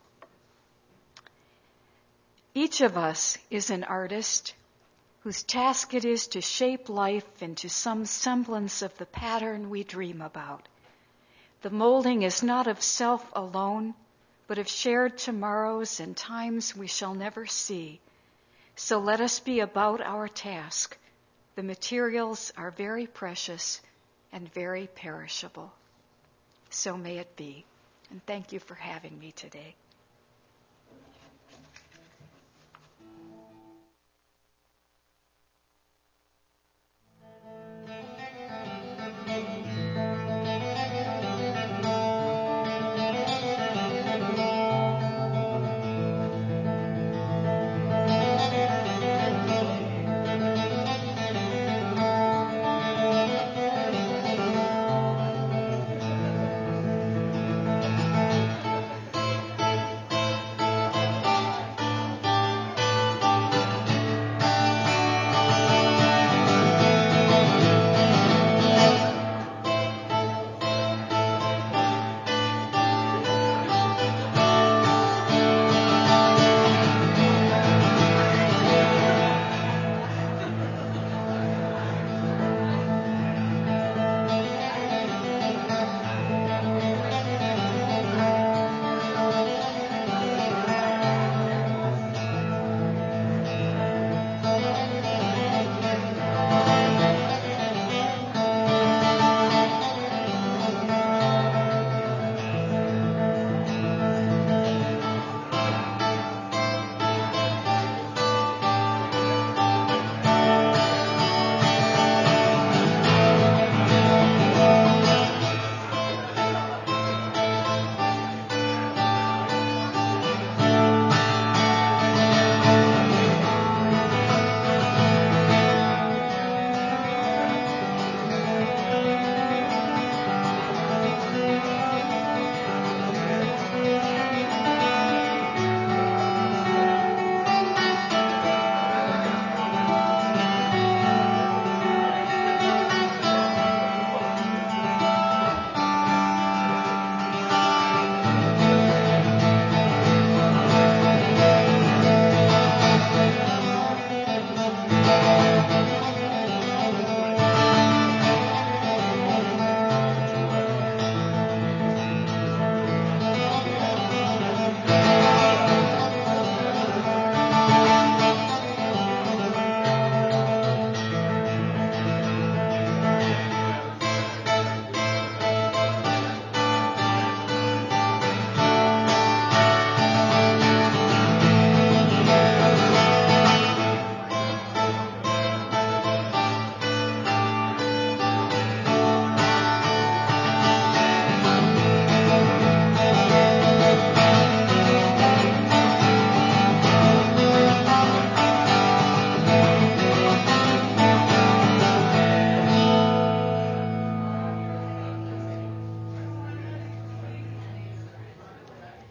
Each of us is an artist whose task it is to shape life into some semblance of the pattern we dream about. The molding is not of self alone, but of shared tomorrows and times we shall never see. So let us be about our task. The materials are very precious and very perishable. So may it be. And thank you for having me today.